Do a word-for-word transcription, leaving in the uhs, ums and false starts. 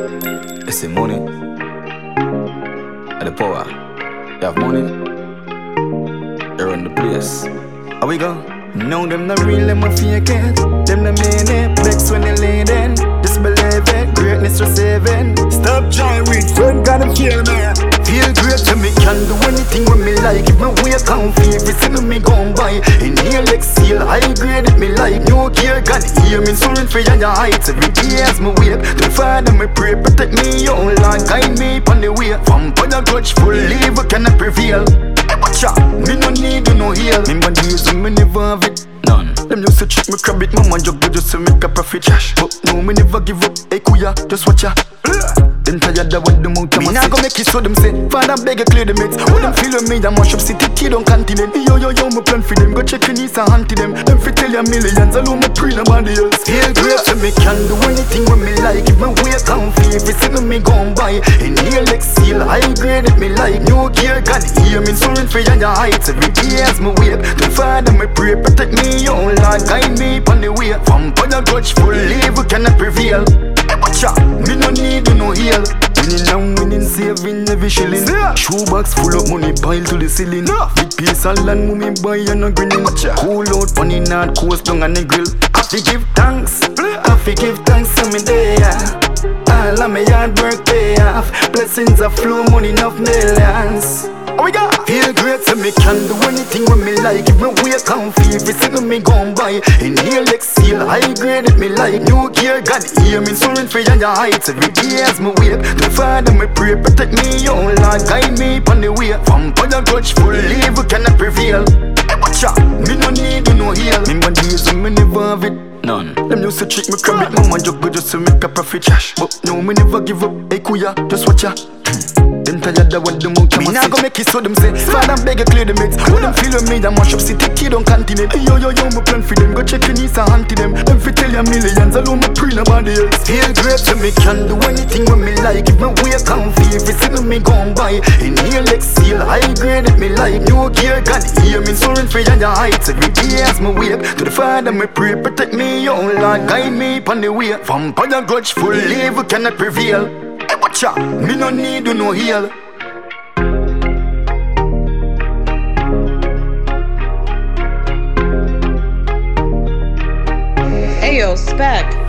You see money and the power. You have money, you're in the place. How we go? No, them not real, them a fake it. Them the main it, flex when they lay then. Disbelieve it, greatness for saving. Stop trying with friend, gotta feel me. Feel great to me, can do anything with me like. If my way can't feel, if it's me gon' buy. Inhale, exhale, high grade it me like. No care, can hear me, soaring for your heights. Every day as me wake, to Father me pray, protect me, oh Lord, guide me on the way. From fire grudgeful, leave, cannot prevail. Hey, watch out, me no need you no heal. Remember days when me never have it. None. Them used to trick me, crab it, my man juggle just to make a profit. But no, me never give up. Hey, kuya, just watch ya. Them tired of what the mouth me nah go make it so them say. Father beg you clear the mates. What them feel with me, that mash up city kid on continent. Yo yo yo, me plan for them. Go check your knees and hunt them. Them fi tell you millions, alone me pre nobody else. Feel great to me, can do anything with me like. If my way can't feel, if it's in me gon' buy. Inhale, exhale, high grade it me like. No care, can hear me, soaring for your heights. Every day as me wake, to Father me pray, protect me, oh Lord, guide me on the way. From fire grudgeful, leave, cannot prevail. Hey, watch out, me no need you no heal. Winning and winning, saving every shilling. Shoebox full of money, pile to the ceiling. Big piece of land, mommy buy and no grinning. Cool out, funny not coast down on the grill. I fi give thanks, I fi give thanks to me there. All of my hard work pay off. Blessings of flow, money enough millions. Oh we got feel great to me, can do anything with me like. If my way can't feel, if it's in me gon' buy. Inhale, exhale, high grade it me like. No care, God hear me, soaring for your heights. Every day as me wake, to Father me pray, protect me, oh Lord, guide me on the way. From fire grudgeful, leave, cannot prevail. Hey, watch out, me no need you no heal. Remember days when me never have it. None. Them used to trick me, crab it, my man juggle just to make a profit. But no, me never give up. Hey kuya, just watch ya. Them tired of what the mouth me nah go make it so them say. Father beg you clear the mates. What them feel with me, that mash up city kid on continent. Yo yo yo, me plan for them. Go check your knees and hunt them. Them fi tell you millions, alone me pre nobody else. Feel great to me, can do anything with me like. If my way can't feel, if it's in me gon' buy. Inhale, exhale, high grade it me like. No care, can hear me, soaring for your heights. Every day as me wake, to the Father me pray, protect me, oh Lord, guide me on the way. From fire grudgeful, leave, cannot prevail. Hey, watch out, me no need you no heal. Ayo, Spec.